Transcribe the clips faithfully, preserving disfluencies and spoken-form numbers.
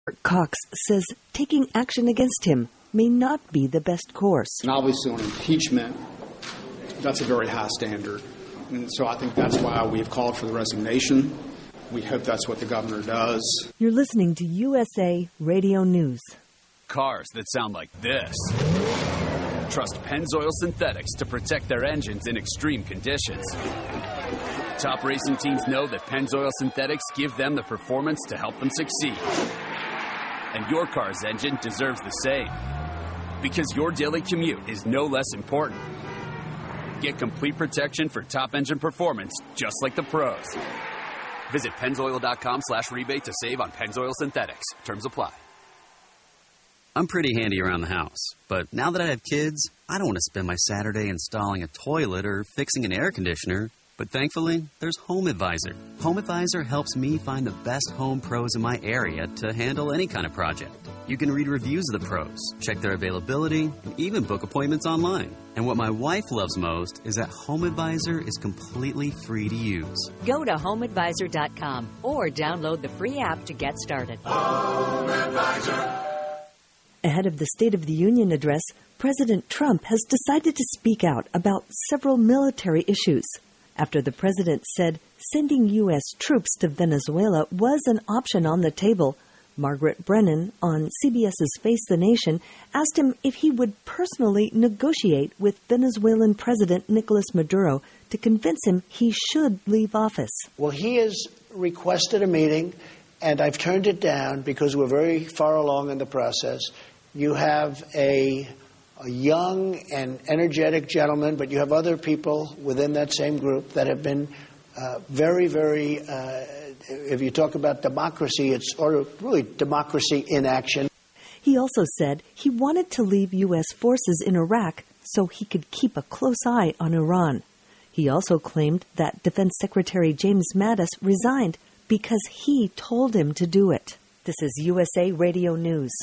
Cox says taking action against him may not be the best course. And obviously on impeachment, that's a very high standard. And so I think that's why we've called for the resignation. We hope that's what the governor does. You're listening to U S A Radio News. Cars that sound like this. Trust Pennzoil Synthetics to protect their engines in extreme conditions. Top racing teams know that Pennzoil Synthetics give them the performance to help them succeed. And your car's engine deserves the same. Because your daily commute is no less important. Get complete protection for top engine performance, just like the pros. Visit Pennzoil.com slash rebate to save on Pennzoil Synthetics. Terms apply. I'm pretty handy around the house, but now that I have kids, I don't want to spend my Saturday installing a toilet or fixing an air conditioner. But thankfully, there's Home Advisor. Home Advisor helps me find the best home pros in my area to handle any kind of project. You can read reviews of the pros, check their availability, and even book appointments online. And what my wife loves most is that Home Advisor is completely free to use. Go to home advisor dot com or download the free app to get started. Home Advisor. Ahead of the State of the Union address, President Trump has decided to speak out about several military issues. After the president said sending U S troops to Venezuela was an option on the table, Margaret Brennan on CBS's Face the Nation asked him if he would personally negotiate with Venezuelan President Nicolas Maduro to convince him he should leave office. Well, he has requested a meeting, and I've turned it down because we're very far along in the process. You have a, a young and energetic gentleman, but you have other people within that same group that have been uh, very, very, uh, if you talk about democracy, it's or really democracy in action. He also said he wanted to leave U S forces in Iraq so he could keep a close eye on Iran. He also claimed that Defense Secretary James Mattis resigned because he told him to do it. This is U S A Radio News.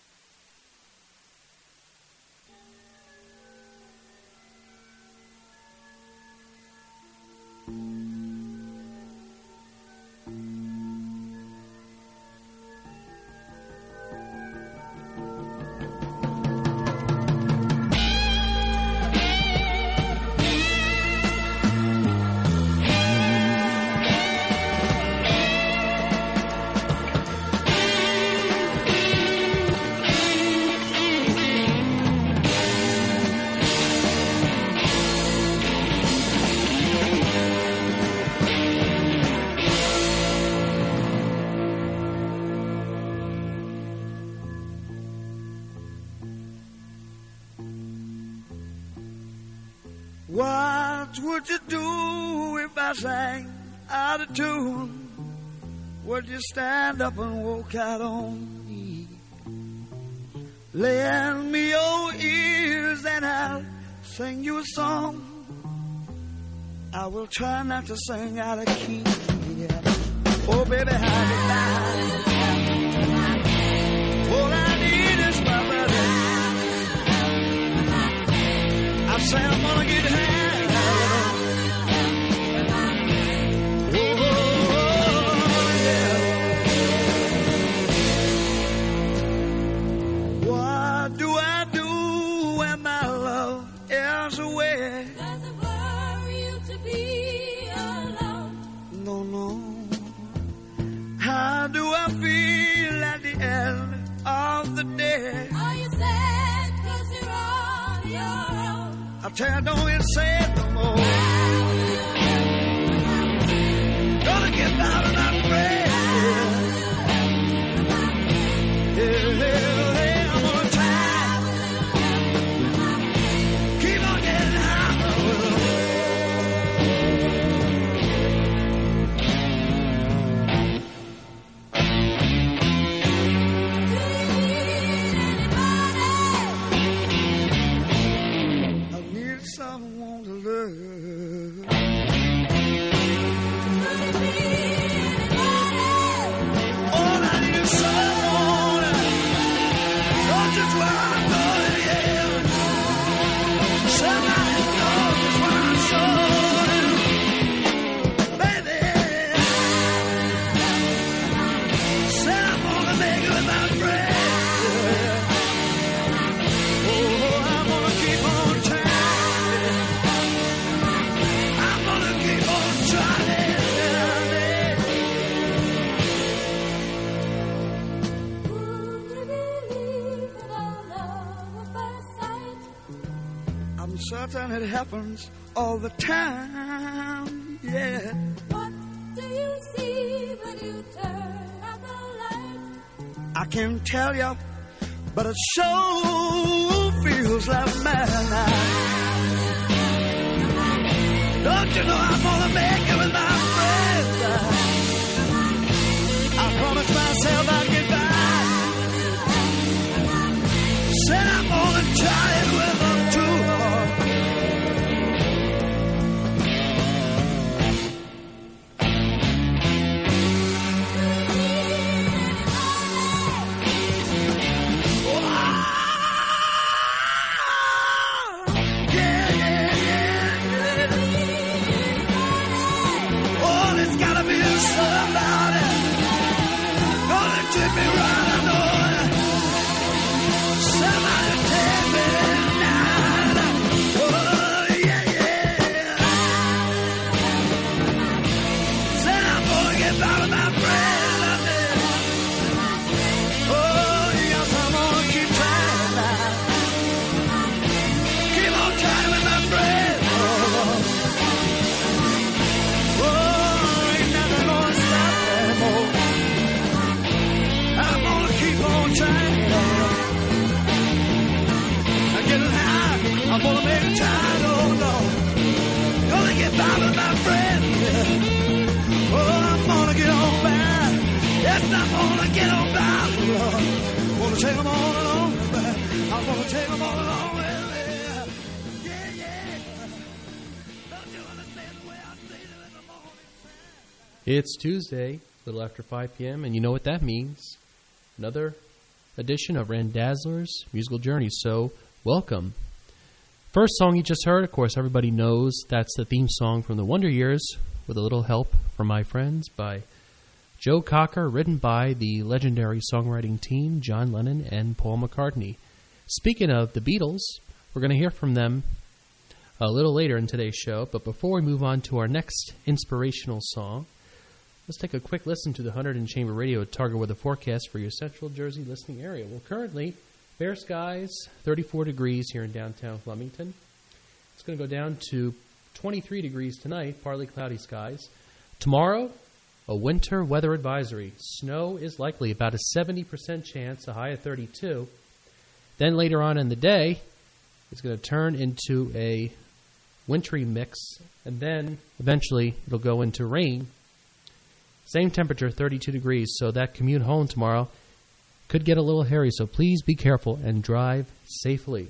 What would you do if I sang out of tune? Would you stand up and walk out on me? Lend me your ears and I'll sing you a song. I will try not to sing out of key. Yeah. Oh, baby, how you lie? All I need is my brother. I say I'm gonna get high. Oh, yeah. What do I do when my love is away? Does it worry you to be alone? No, no. How do I feel at the end of the day? Are you sad 'cause you're on your own? I tell you, don't even say it no more. Gonna get out and not pray. Yeah, yeah, yeah, I'm gonna try. Keep on getting high. Someone to Sometimes it happens all the time, yeah. What do you see when you turn out the light? I can't tell you, but it sure feels like midnight. Don't you know I'm gonna make it with my friends? I promised myself I'd get back. Said I'm gonna try it with them too. Take them all along with me. I'm gonna take them all along with me. Yeah, yeah. Don't you understand the way I see them in the morning? It's Tuesday, a little after five p.m., and you know what that means. Another edition of Randazzler's Musical Journey, so welcome. First song you just heard, of course, everybody knows that's the theme song from the Wonder Years, with a little help from my friends by Joe Cocker, written by the legendary songwriting team, John Lennon and Paul McCartney. Speaking of the Beatles, we're going to hear from them a little later in today's show, but before we move on to our next inspirational song, let's take a quick listen to the one hundred in Chamber Radio Target Weather Forecast for your Central Jersey listening area. Well, currently, fair skies, thirty-four degrees here in downtown Flemington. It's going to go down to twenty-three degrees tonight, partly cloudy skies. Tomorrow, a winter weather advisory. Snow is likely, about a seventy percent chance, a high of thirty-two. Then later on in the day, it's going to turn into a wintry mix, and then eventually it'll go into rain. Same temperature, thirty-two degrees, so that commute home tomorrow could get a little hairy, so please be careful and drive safely.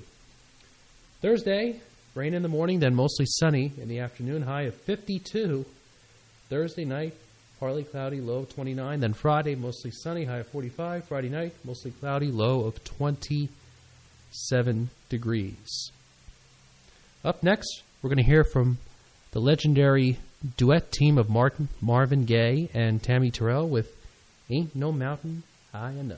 Thursday, rain in the morning, then mostly sunny in the afternoon, high of fifty-two. Thursday night, partly cloudy, low of twenty-nine. Then Friday, mostly sunny, high of forty-five. Friday night, mostly cloudy, low of twenty-seven degrees. Up next, we're going to hear from the legendary duet team of Martin, Marvin Gaye and Tammy Terrell with Ain't No Mountain High Enough.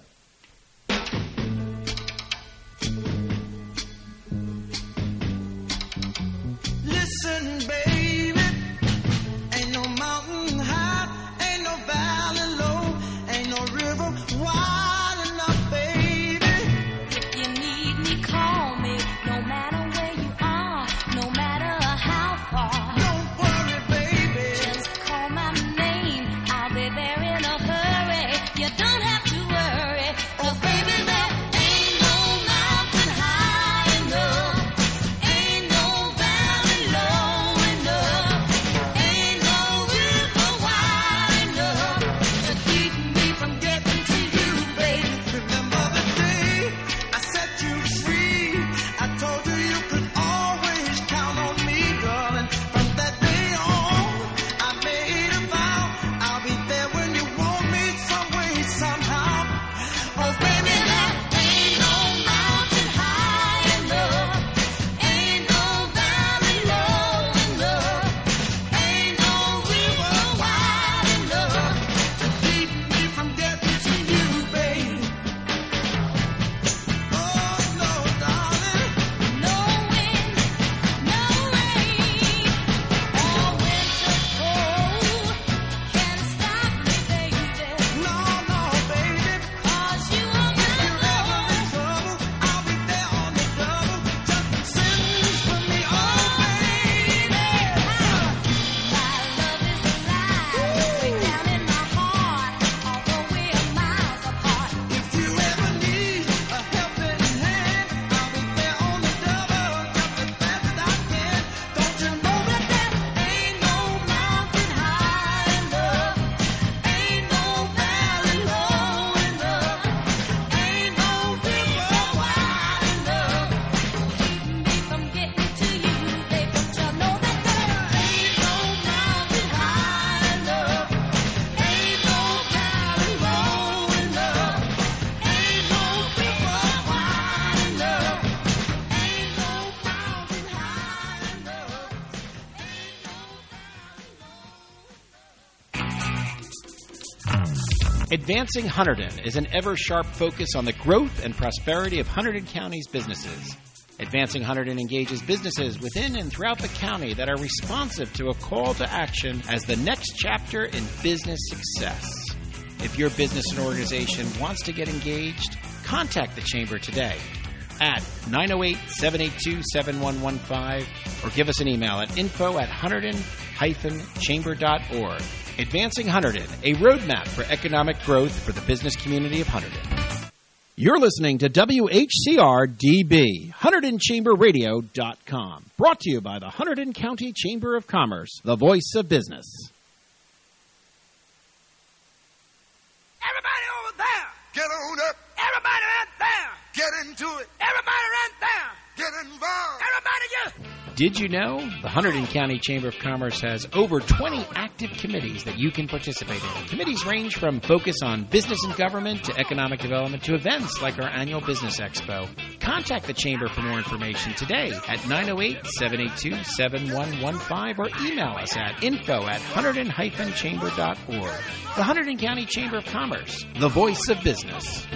Listen, baby, ain't no mountain high, ain't no valley low, ain't no river wide enough, baby. If you need me, call me. No matter where you are, no matter how far. Don't worry, baby, Just call my name. I'll be there in a hurry. You don't have to worry. Advancing Hunterdon is an ever-sharp focus on the growth and prosperity of Hunterdon County's businesses. Advancing Hunterdon engages businesses within and throughout the county that are responsive to a call to action as the next chapter in business success. If your business and organization wants to get engaged, contact the Chamber today at nine oh eight, seven eight two, seven one one five or give us an email at info at hunterdon dash chamber dot org. Advancing Hunterdon, a roadmap for economic growth for the business community of Hunterdon. You're listening to W H C R D B, Hunterdon Chamber Radio dot com. Brought to you by the Hunterdon County Chamber of Commerce, the voice of business. Everybody over there, get on up. Everybody right there, get into it. Everybody right there, get involved. Everybody get... Did you know the Hunterdon County Chamber of Commerce has over twenty active committees that you can participate in? Committees range from focus on business and government to economic development to events like our annual Business Expo. Contact the Chamber for more information today at nine oh eight, seven eight two, seven one one five or email us at info at hunterdon dash chamber dot org. The Hunterdon County Chamber of Commerce, the voice of business.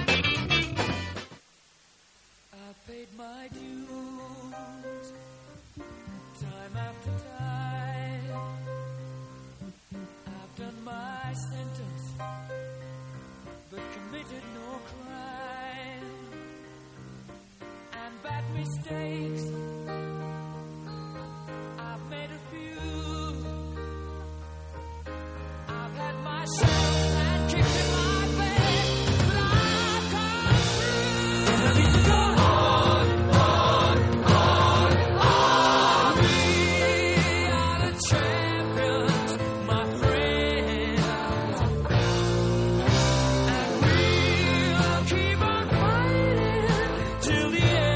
Mistakes, I've made a few. I've had my shells and kicks in my face, but I've come through. And I need to go on, on, on, on. We are the champions, my friends, and we'll keep on fighting till the end.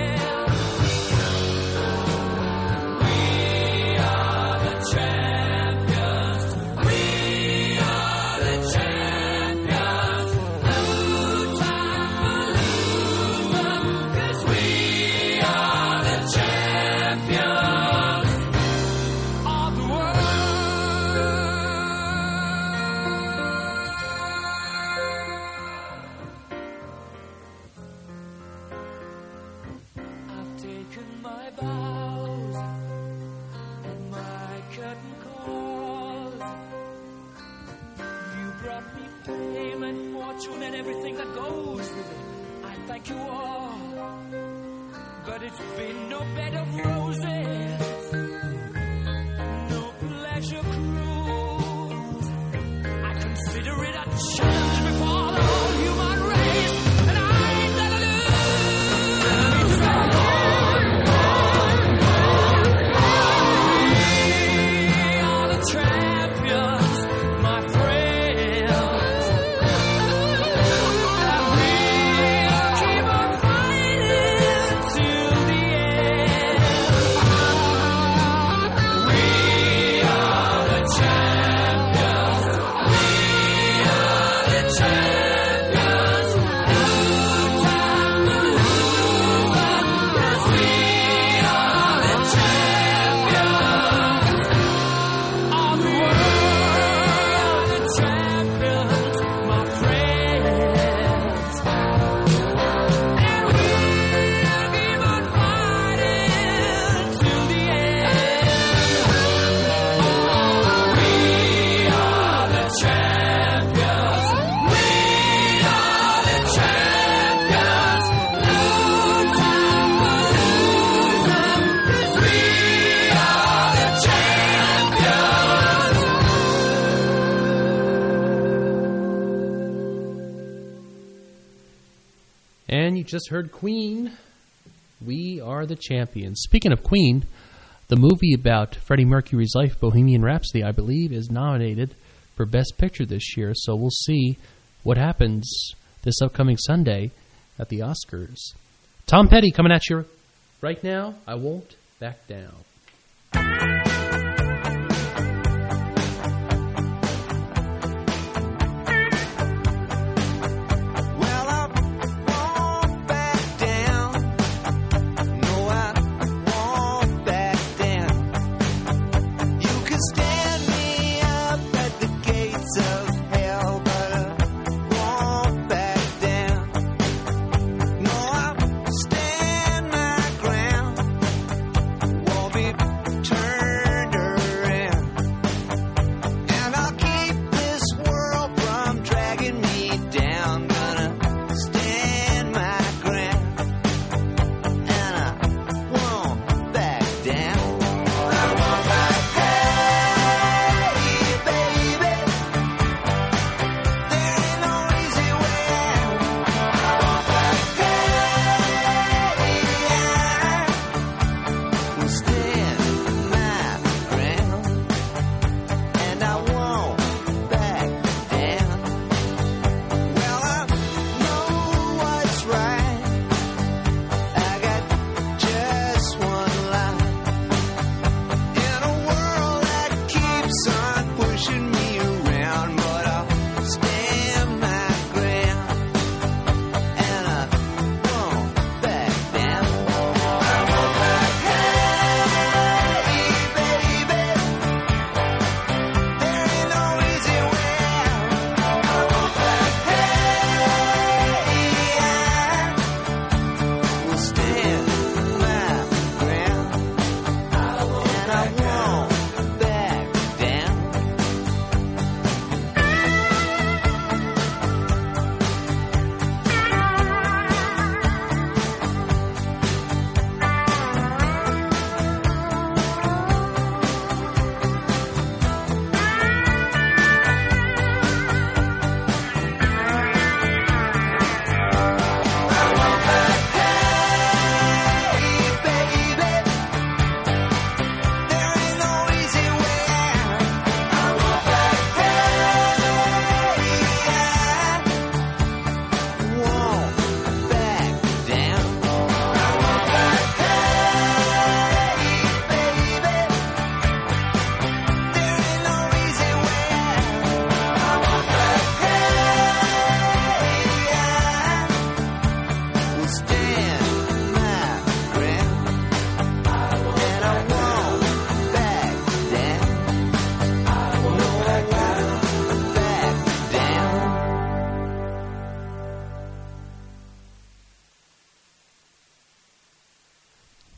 And everything that goes with it, I thank you all, but it's been no bed of roses, no pleasure cruise. I consider it a challenge before the whole human race, and I ain't gonna lose. We are the champions, my friends. You just heard Queen, We Are the Champions. Speaking of Queen, the movie about Freddie Mercury's life, Bohemian Rhapsody, I believe, is nominated for Best Picture this year. So we'll see what happens this upcoming Sunday at the Oscars. Tom Petty coming at you right now. I won't back down. Stand me up at the gates of hell, but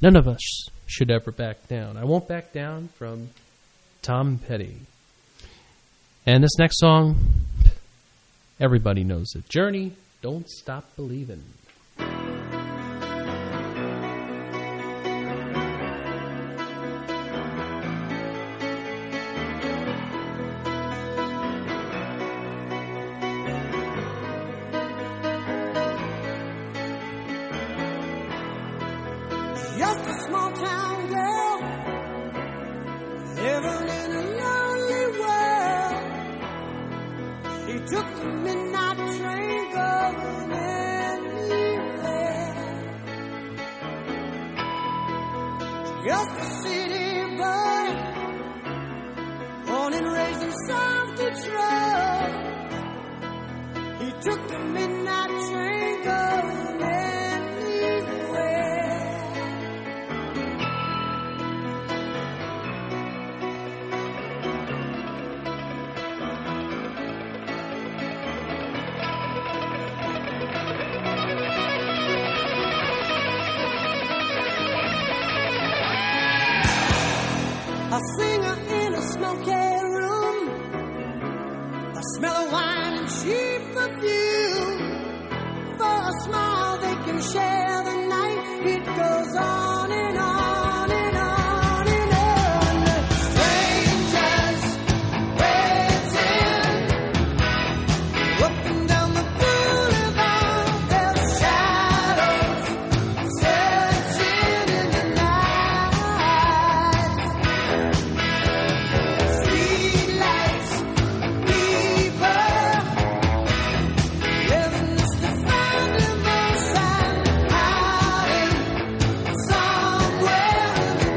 None of us should ever back down. I Won't Back Down from Tom Petty. And this next song, everybody knows it. Journey, Don't Stop Believin'. Just a small town girl living in a lonely world. He took the midnight train going anywhere. Just a city boy, born and raised in South Detroit. He took the midnight train going anywhere. A singer in a smoky room, the smell of wine and cheap perfume. For a smile they can share the night. It goes on and on and on and on. Strangers waiting up and down the boulevard. Their shadows searching in the night. Streetlights, people, living just to find emotion, hiding somewhere in the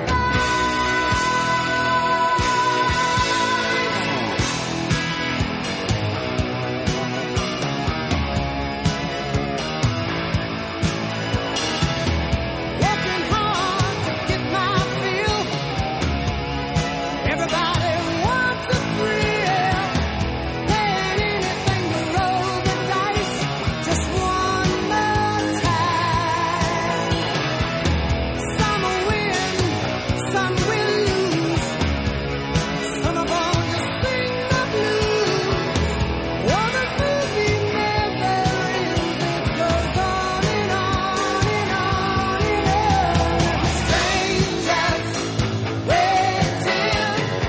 working hard to get my fill. Everybody wants a thrill. Paying anything to roll the dice just one more time. Some will win, some will lose. Some of them just sing the blues. Oh, the movie never ends. It goes on and on and on and on. Strangers waiting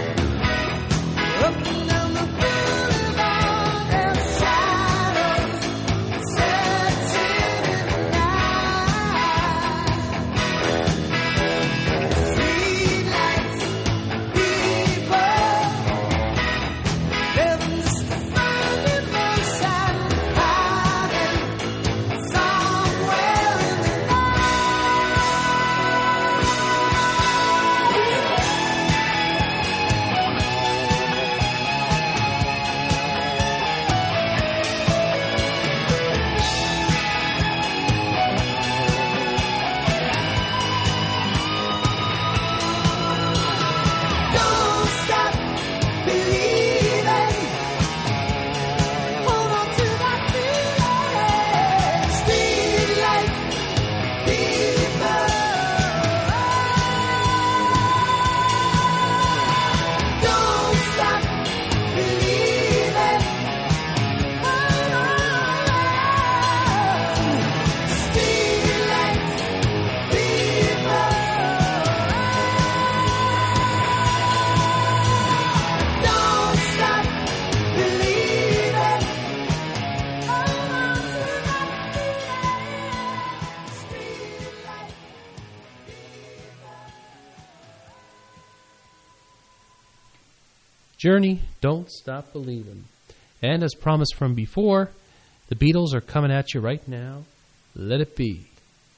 up and down the boulevard. Their shadows searching in the night. Streetlights, people, living just to find emotion, hiding somewhere in the Don't stop believing. Hold on to that feeling. Streetlight people. Don't stop believing. Hold on. Streetlight people. Don't stop believing. Hold on to that feeling. Streetlight Journey, Don't Stop Believin'. And as promised from before, the Beatles are coming at you right now. Let It Be.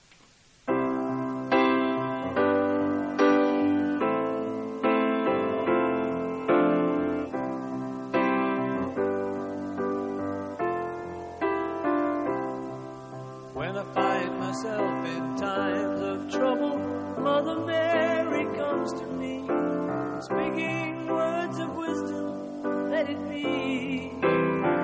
When I find myself in times of trouble, Mother Mary comes to me, speaking words of wisdom, let it be.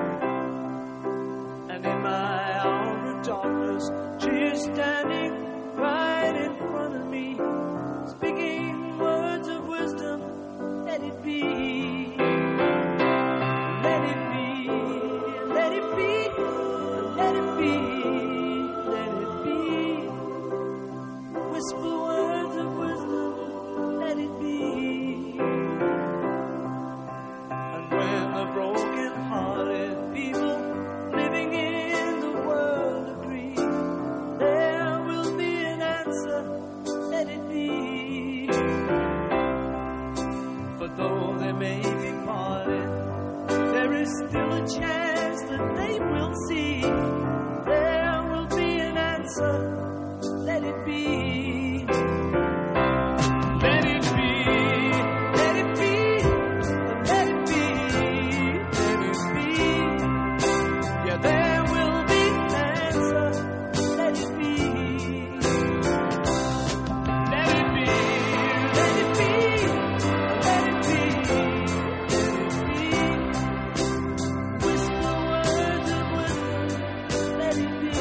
And in my hour of darkness, she is standing right in front of me, speaking words of wisdom. Let it be. Let it be. Let it be. Let it be. Let it be. Whisper words of wisdom. Let it be. And when the broken-hearted people living in the world agree, there will be an answer. Let it be. For though they may be parted, there is still a chance that they will see. There will be an answer. Let it be. Let it be. Let it be. Let it be. Let it be. Yeah, there will be an answer. Let it be. Let it be. Let it be. Let it be. Let it be. Whisper words of wisdom. Let it be.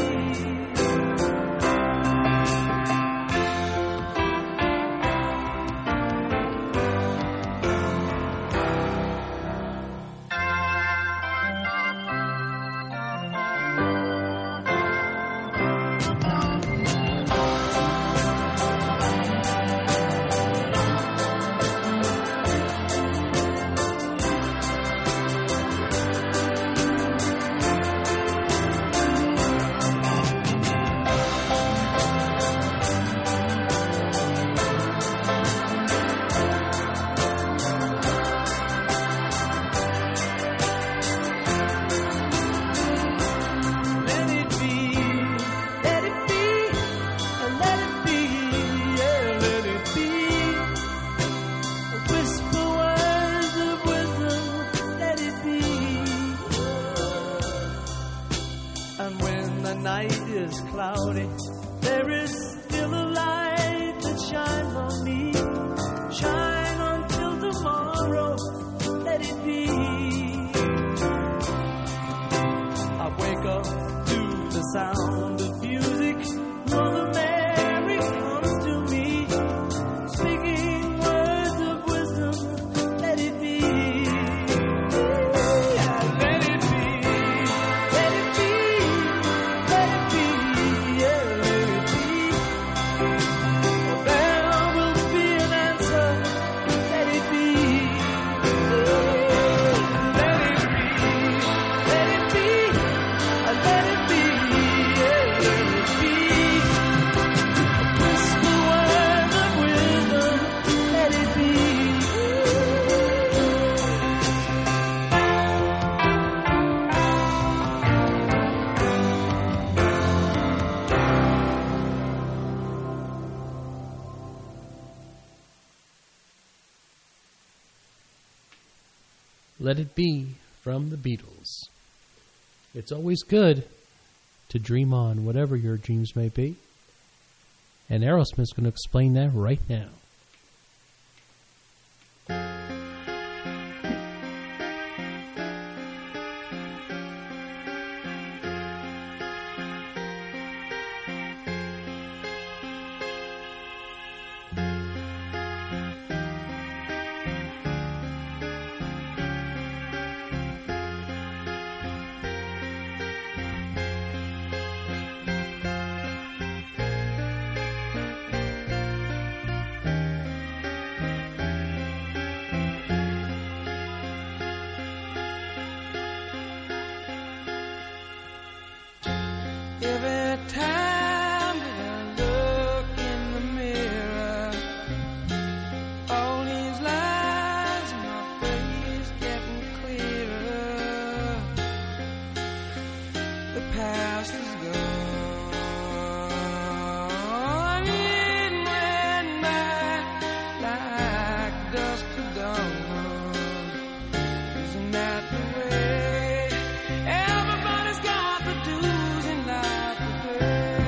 Let it be, let it be, let it be, yeah, let it be. Whisper words of wisdom, let it be. And when the night is cloudy, there is still a light that shines on me. Shine until tomorrow, let it be. I wake up to the sound of music. Mother Mary comes to me, speaking words of wisdom. Let it be. Yeah, let it be. Let it be. Let it be. Yeah, let it be. There will be an answer. Let it be. Let it be. Let it be. Let it be, yeah, let it be. Whisper words of wisdom, let it be. Let It Be from the Beatles. It's always good to dream on, whatever your dreams may be. And Aerosmith's going to explain that right now. Every time that I look in the mirror, all these lines in my face getting clearer. The past is gone, it went by like dusk to dawn. Isn't that the way? Everybody's got the dues in life to pay.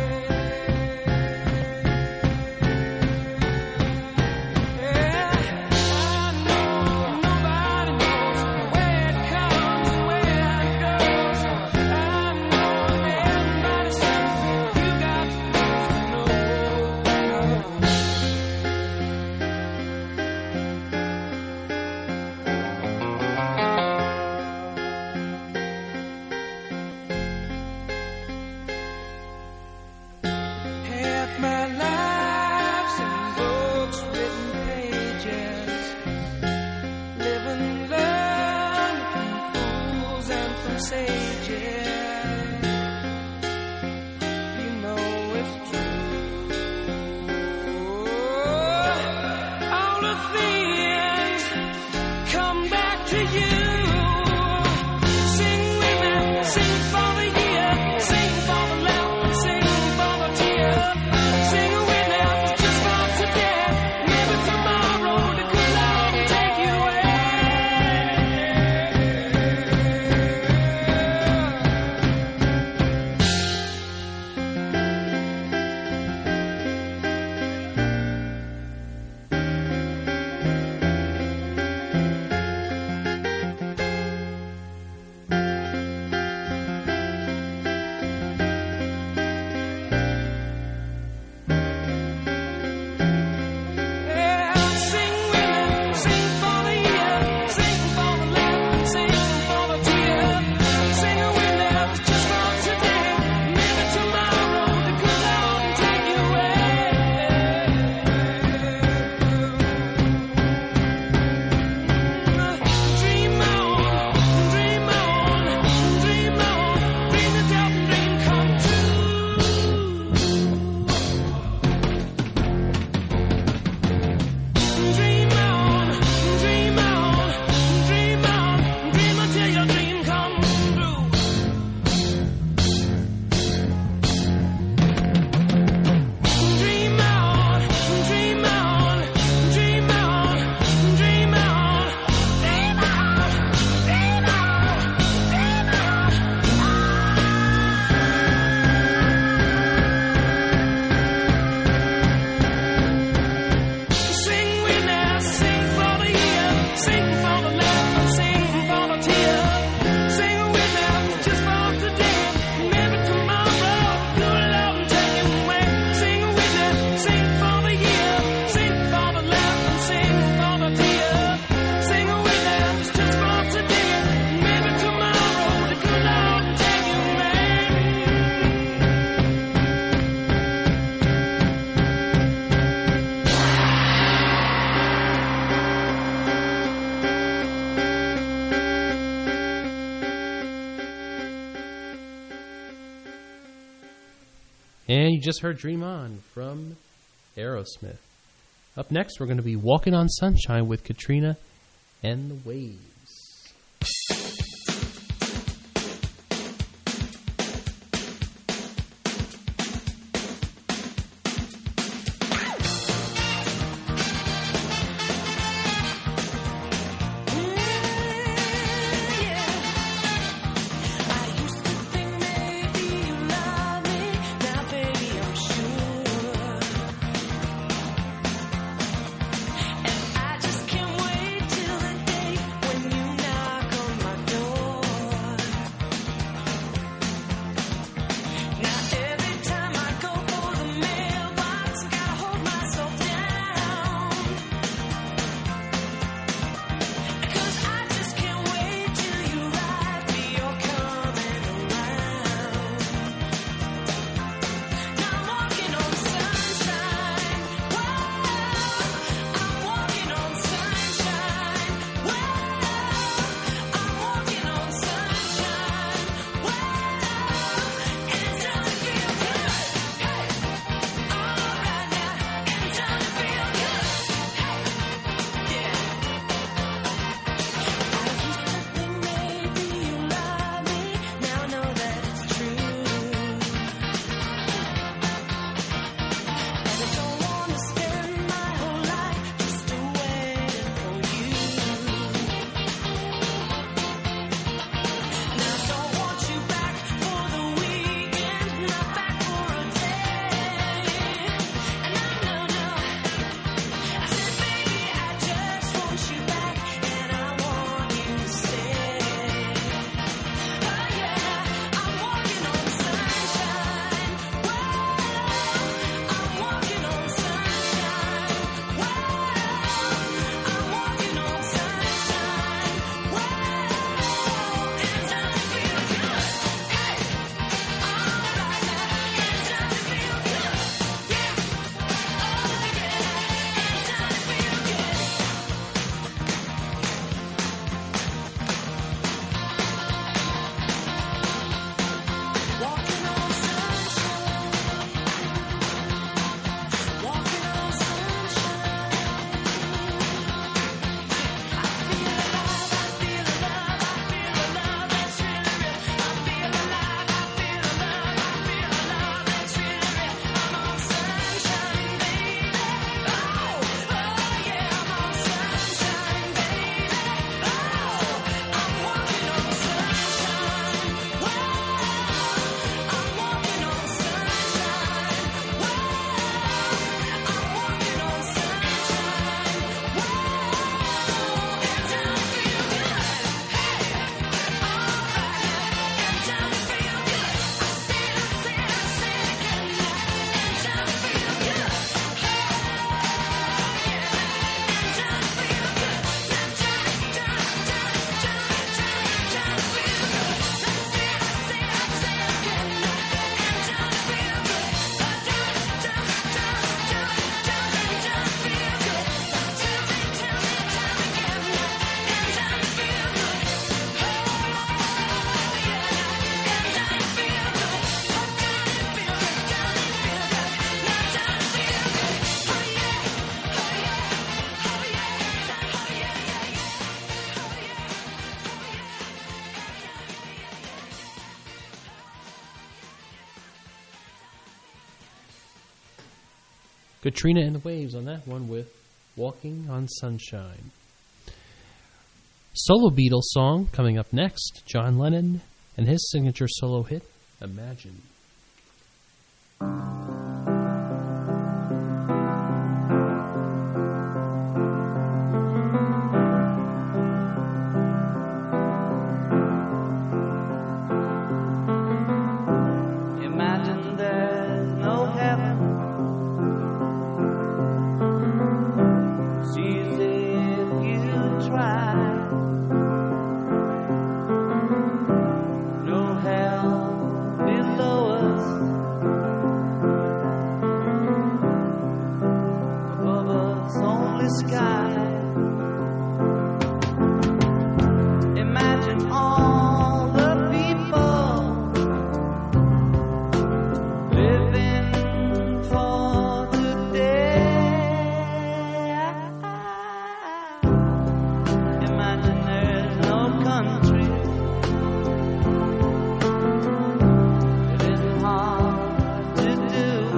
say, yeah, you know it's true. All the things come back to you. Sing with me, sing for the year, sing for the laugh, sing for the tear. Sing with me just for today, maybe tomorrow the good Lord will take you away. And you just heard Dream On from Aerosmith. Up next, we're going to be Walking on Sunshine with Katrina and the Waves. I just can't wait till the day when Katrina and the Waves on that one with Walking on Sunshine. Solo Beatles song coming up next. John Lennon and his signature solo hit, Imagine. Imagine there's no heaven. It's easy if you try. No hell below us. Above us only sky. Imagine all the people living for today. Imagine there's no country. It isn't hard to do.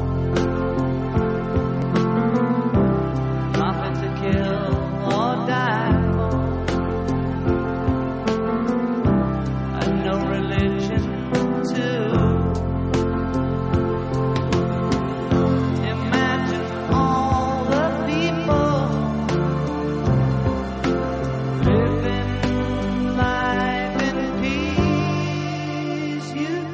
Nothing to kill or die for. And no religion too. Imagine all the people living life in peace. You,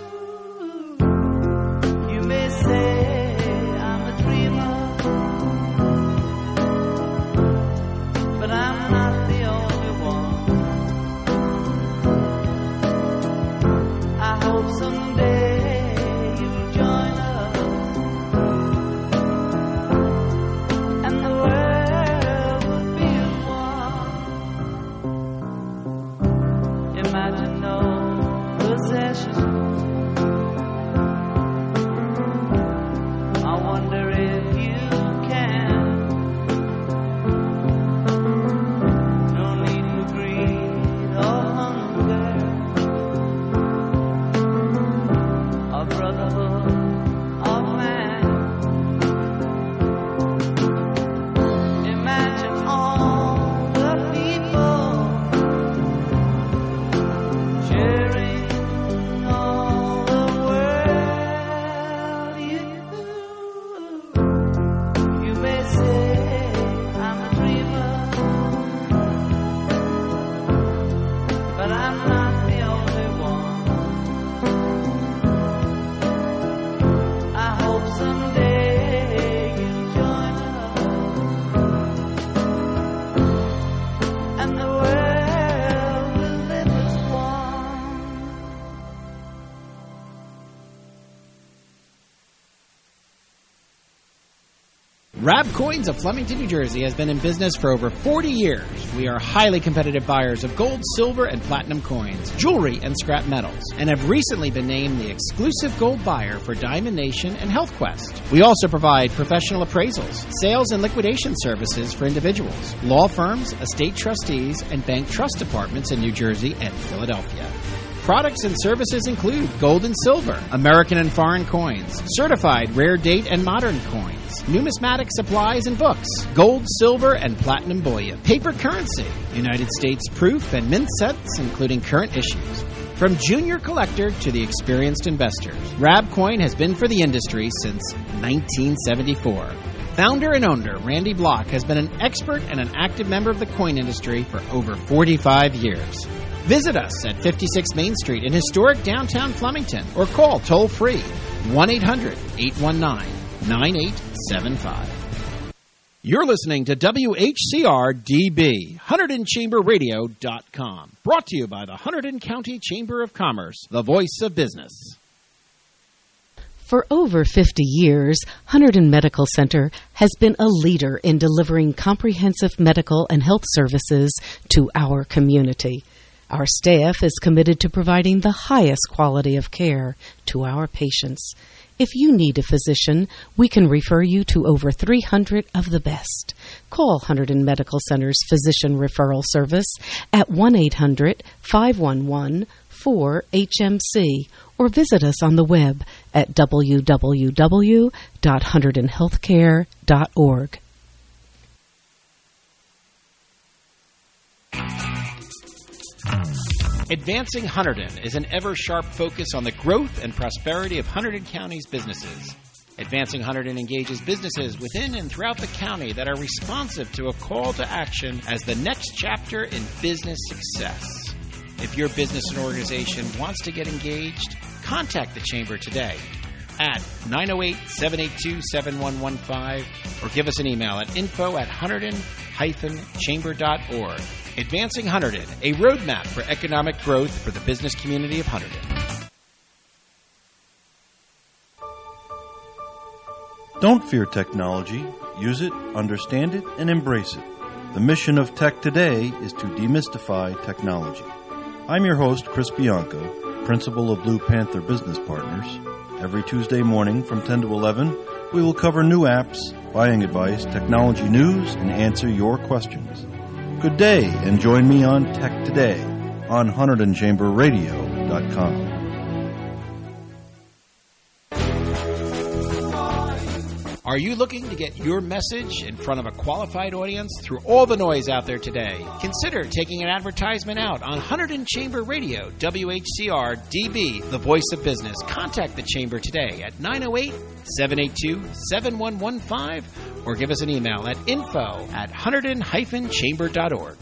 you may say I'm a dreamer, but I'm not the only one. I hope someday you'll join us, and the world will be as one. Imagine no possessions. I wonder if you can. No need for greed or hunger, or brotherhood of man. Imagine all the people sharing all the world. You, you may say I'm a dreamer, but I'm not the only one. I hope someday you'll join us, and the world will live as one. Rab Coins of Flemington, New Jersey has been in business for over forty years. We are highly competitive buyers of gold, silver, and platinum coins, jewelry, and scrap metals, and have recently been named the exclusive gold buyer for Diamond Nation and Health Quest. We also provide professional appraisals, sales and liquidation services for individuals, law firms, estate trustees, and bank trust departments in New Jersey and Philadelphia. Products and services include gold and silver, American and foreign coins, certified rare date and modern coins, numismatic supplies and books, gold, silver, and platinum bullion, paper currency, United States proof and mint sets, including current issues. From junior collector to the experienced investors, Rab Coin has been for the industry since nineteen seventy-four. Founder and owner Randy Block has been an expert and an active member of the coin industry for over forty-five years. Visit us at fifty-six Main Street in historic downtown Flemington or call toll-free one eight hundred eight one nine nine eight seven five. You're listening to W H C R D B, Hunterdon Chamber Radio dot com. Brought to you by the Hunterdon County Chamber of Commerce, the voice of business. For over fifty years, Hunterdon Medical Center has been a leader in delivering comprehensive medical and health services to our community. Our staff is committed to providing the highest quality of care to our patients. If you need a physician, we can refer you to over three hundred of the best. Call Hunterdon Medical Center's Physician Referral Service at one eight hundred five one one four H M C or visit us on the web at w w w dot hunterdon healthcare dot org. Advancing Hunterdon is an ever-sharp focus on the growth and prosperity of Hunterdon County's businesses. Advancing Hunterdon engages businesses within and throughout the county that are responsive to a call to action as the next chapter in business success. If your business and organization wants to get engaged, contact the Chamber today at nine oh eight, seven eight two, seven one one five or give us an email at info at hunterdon dash chamber dot org. Advancing Hunterdon, a roadmap for economic growth for the business community of Hunterdon. Don't fear technology. Use it, understand it, and embrace it. The mission of Tech Today is to demystify technology. I'm your host, Chris Bianco, principal of Blue Panther Business Partners. Every Tuesday morning from ten to eleven, we will cover new apps, buying advice, technology news, and answer your questions. Good day, and join me on Tech Today on hunterdon chamber radio dot com. Are you looking to get your message in front of a qualified audience through all the noise out there today? Consider taking an advertisement out on Hunterdon Chamber Radio, W H C R D B, the voice of business. Contact the Chamber today at nine oh eight, seven eight two, seven one one five or give us an email at info at hunterdon dash chamber dot org.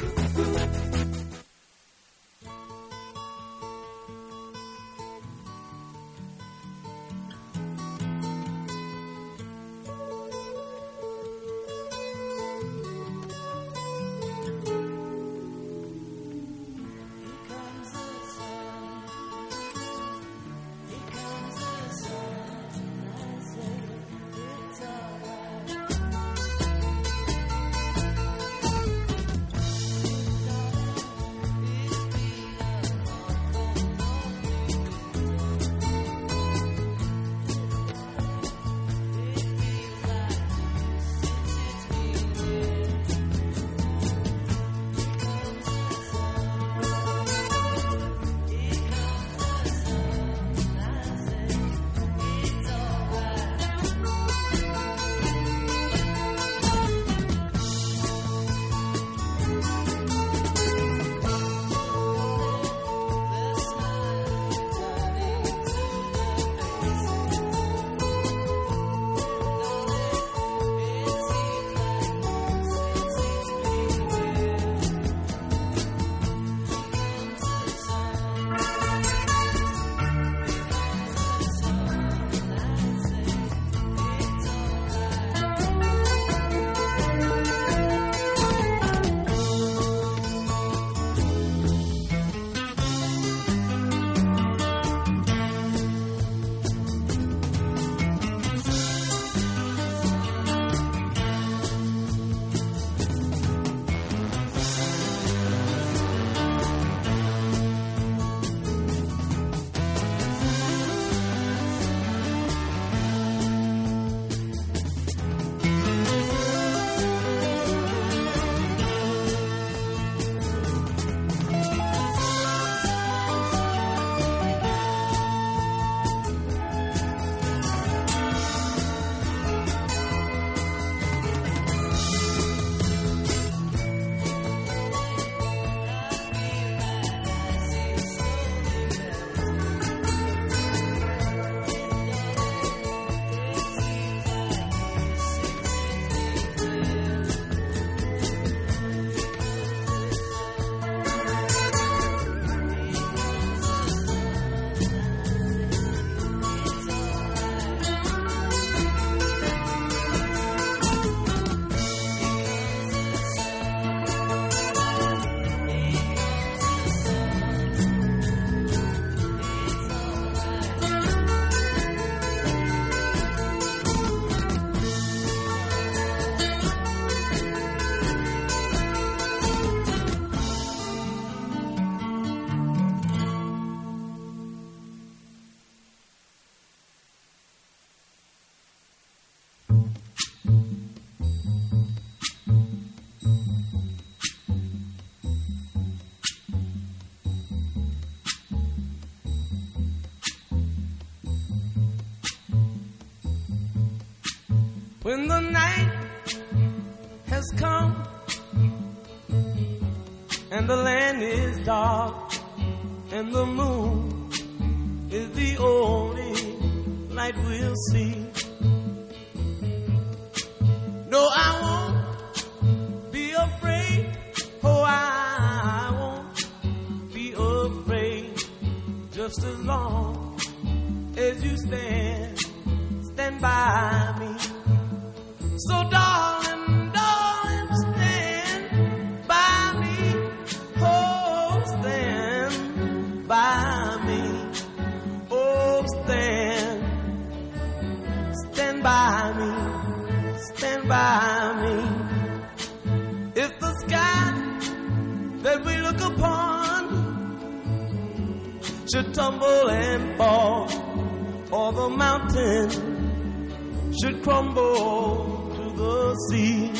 When the night has come and the land is dark and the moon is the only light we'll see. No, I won't be afraid. Oh, I won't be afraid. Just as long as you stand, stand by me. So darling, darling, stand by me. Oh, stand by me. Oh, stand, stand by me. Stand by me. If the sky that we look upon should tumble and fall, or the mountain should crumble to the sea,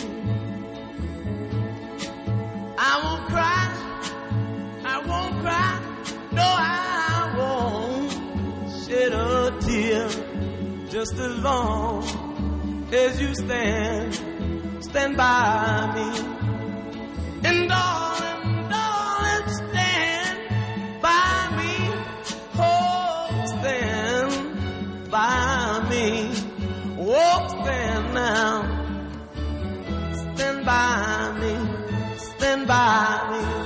I won't cry, I won't cry, no, I won't shed a tear. Just as long as you stand, stand by me. And darling, darling, stand by me. Oh, stand by me. Oh, stand now. Stand by me. Stand by me.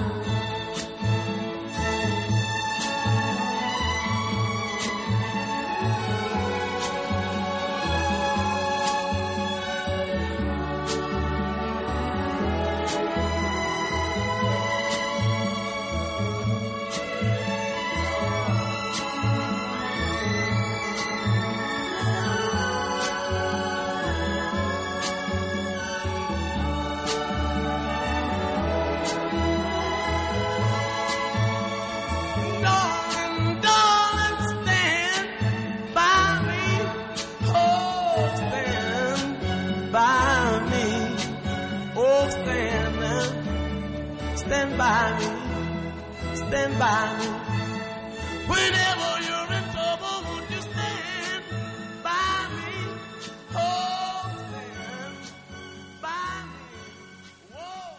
Stand by me, stand by me. Whenever you're in trouble, won't you stand by me? Oh, stand by me. Whoa.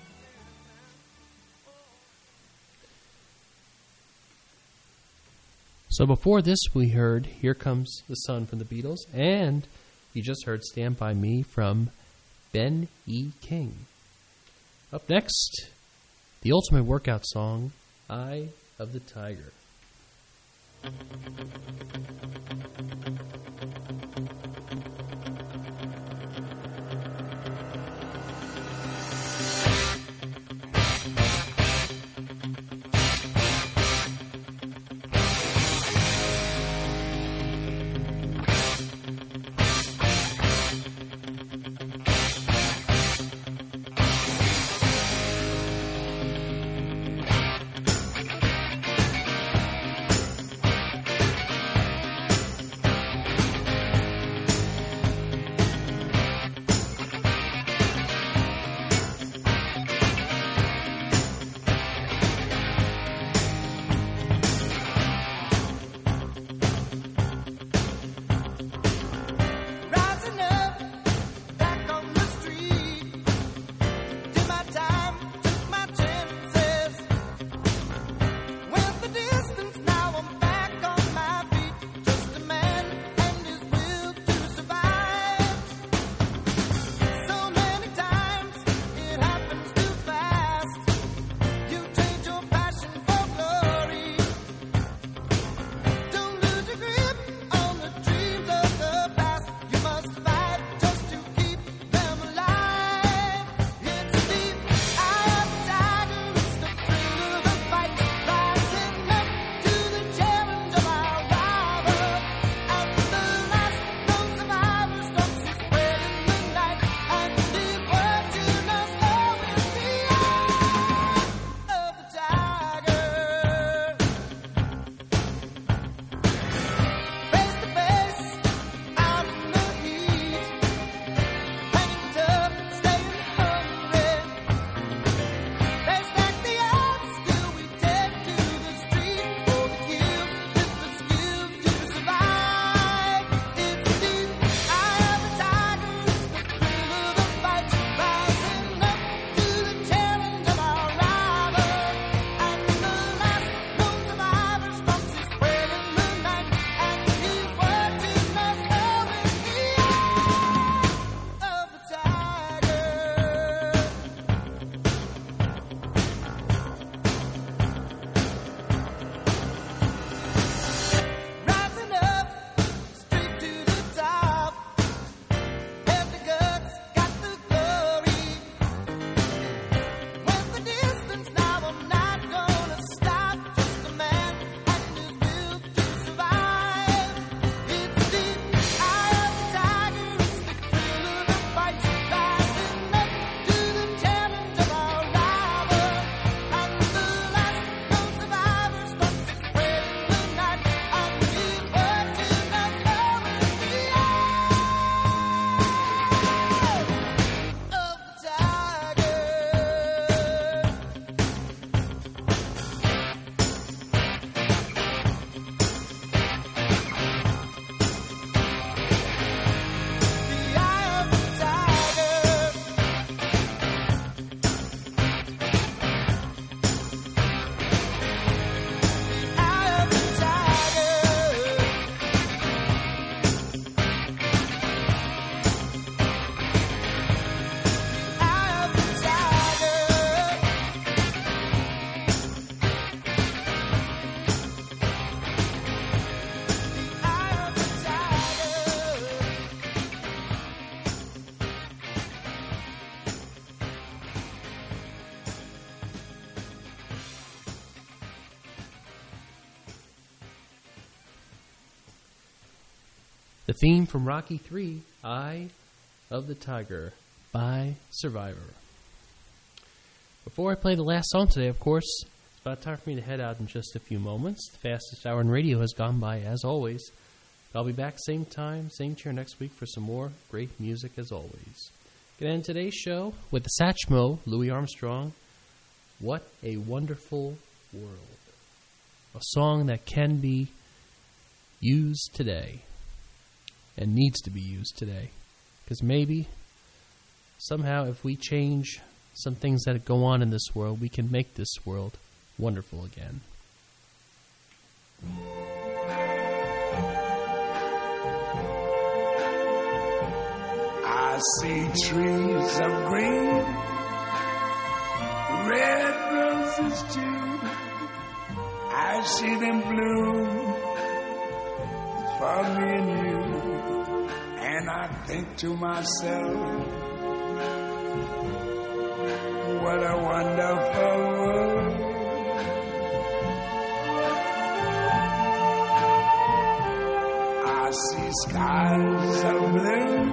So before this, we heard Here Comes the Sun from the Beatles, and you just heard Stand By Me from Ben E. King. Up next, the ultimate workout song, Eye of the Tiger. The theme from Rocky three, Eye of the Tiger, by Survivor. Before I play the last song today, of course, it's about time for me to head out in just a few moments. The fastest hour in radio has gone by, as always. I'll be back same time, same chair next week for some more great music as always. Gonna end today's show with the Satchmo, Louis Armstrong, What a Wonderful World. A song that can be used today and needs to be used today. Because maybe, somehow, if we change some things that go on in this world, we can make this world wonderful again. I see trees of green, red roses too. I see them bloom for me and you. And I think to myself, what a wonderful world. I see skies of blue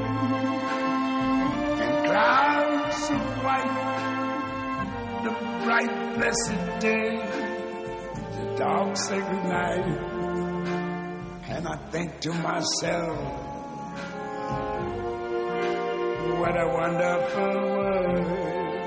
and clouds of white, the bright blessed day, the dark sacred night. And I think to myself, what a wonderful world.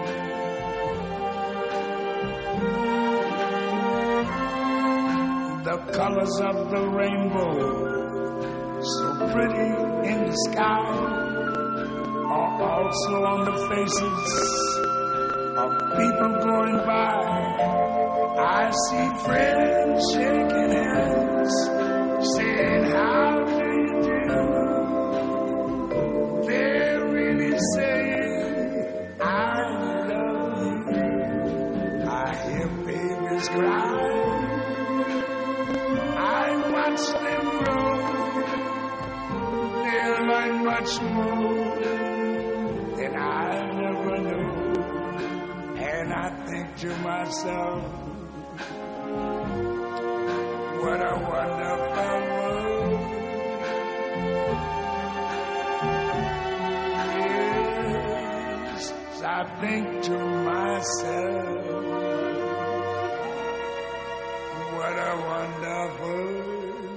The colors of the rainbow, so pretty in the sky, are also on the faces of people going by. I see friends shaking hands, saying, how do you do? They're really saying, I love you. I hear babies cry. I watch them grow. They'll learn much more than I never knew. And I think to myself, what a wonderful world. Yes, I think to myself, what a wonderful world.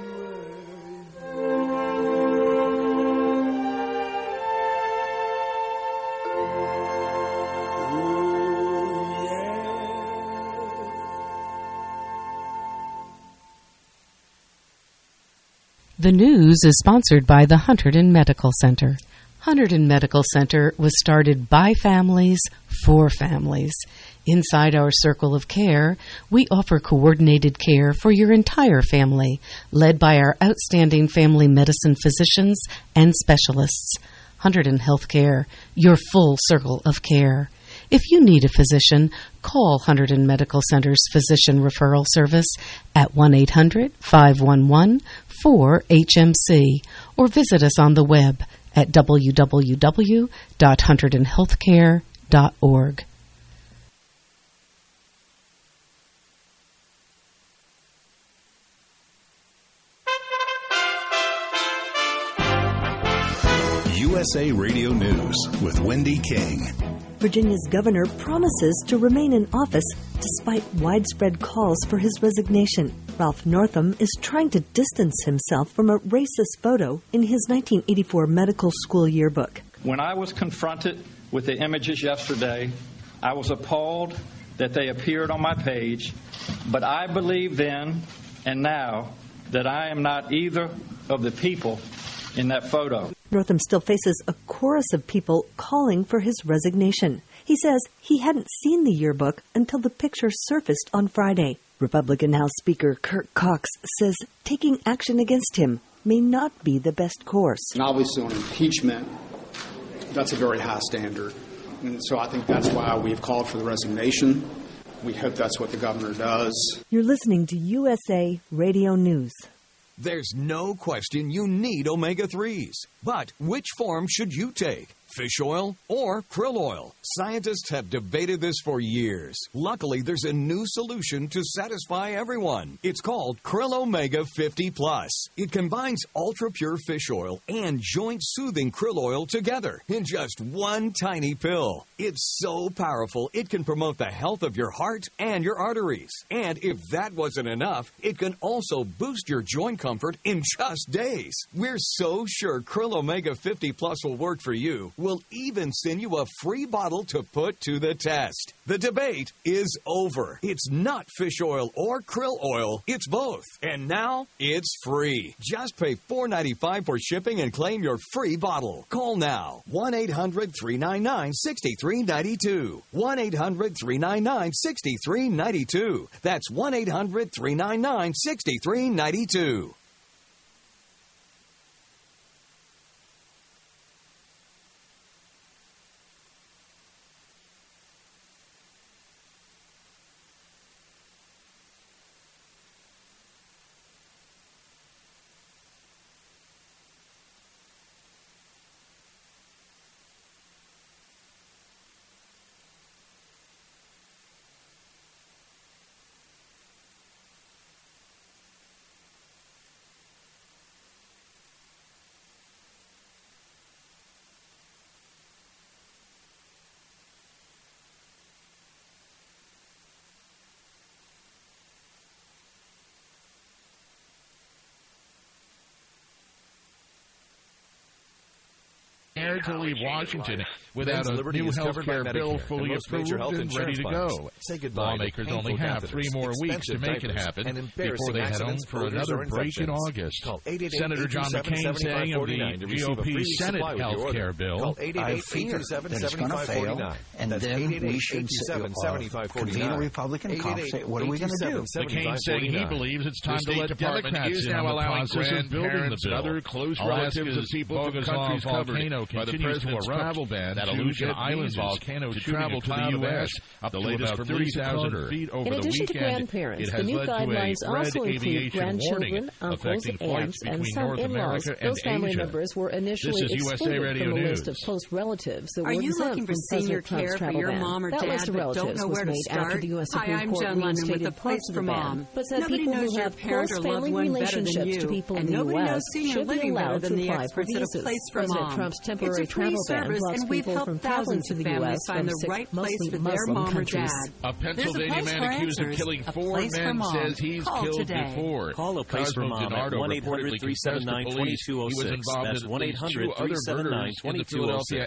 The news is sponsored by the Hunterdon Medical Center. Hunterdon Medical Center was started by families for families. Inside our circle of care, we offer coordinated care for your entire family, led by our outstanding family medicine physicians and specialists. Hunterdon Healthcare, your full circle of care. If you need a physician, call Hunterdon Medical Center's Physician Referral Service at one eight hundred, five one one, four H M C or visit us on the web at w w w dot hunterdon healthcare dot org. U S A Radio News with Wendy King. Virginia's governor promises to remain in office despite widespread calls for his resignation. Ralph Northam is trying to distance himself from a racist photo in his nineteen eighty-four medical school yearbook. When I was confronted with the images yesterday, I was appalled that they appeared on my page, but I believe then and now that I am not either of the people in that photo. Northam still faces a chorus of people calling for his resignation. He says he hadn't seen the yearbook until the picture surfaced on Friday. Republican House Speaker Kirk Cox says taking action against him may not be the best course. And obviously on impeachment, that's a very high standard. And so I think that's why we've called for the resignation. We hope that's what the governor does. You're listening to U S A Radio News. There's no question you need omega threes. But which form should you take? Fish oil or krill oil? Scientists have debated this for years. Luckily, there's a new solution to satisfy everyone. It's called Krill Omega fifty plus. It combines ultra-pure fish oil and joint-soothing krill oil together in just one tiny pill. It's so powerful, it can promote the health of your heart and your arteries. And if that wasn't enough, it can also boost your joint comfort in just days. We're so sure Krill Omega fifty plus will work for you. We'll even send you a free bottle to put to the test. The debate is over. It's not fish oil or krill oil. It's both. And now it's free. Just pay four dollars and ninety-five cents for shipping and claim your free bottle. Call now. one eight hundred three nine nine six three nine two. one eight hundred three nine nine six three nine two. That's one eight hundred three nine nine six three nine two. To leave Washington without a new health care bill fully approved and ready to go. Lawmakers only have three more weeks to make it happen before they head home for another break in August. Senator John McCain saying of the G O P Senate health care bill, I fear that it's going to fail, and then we should uh, convene a Republican caucus. What are we going to do? McCain saying he believes it's time to let Democrats in on the process of building the bill. Other close relatives of people to countries covered by the president's travel ban that Aleutian Islands volcano to travel to the U S up to about thirty thousand feet over in addition the to weekend. grandparents, It the has new led to guidelines a red also include aviation grandchildren, warning uncles, affecting flights aunts, and between some North in-laws. America and Those family Asia. members were initially This is U S A excluded Radio from the News. list of close relatives that Are were you exempt looking for from senior President Trump's care for travel your ban. mom or that dad list of but relatives don't know was where to made start? after the U S Hi, Supreme I'm Court Jen London with reinstated the parts Place of for the ban, Mom. but said Nobody people knows who your have parent close or loved family one better than relationships you, to people and in the nobody U S knows senior should be living better allowed than to the apply for experts at a visas. Place for President Mom. Trump's It's temporary a free travel ban service, blocks and we've people helped from traveling thousands to of the U families S find from the six right place mostly for their Muslim mom or countries. dad. A Pennsylvania man accused of killing four Place for men Mom. says he's Call killed today. before. Call a Place for Cosmo Mom at DiNardo one eight hundred reportedly three seven confessed to nine two police two zero he was six. involved That's in one at eight least hundred two three other seven nine murders in two the two zero six. Philadelphia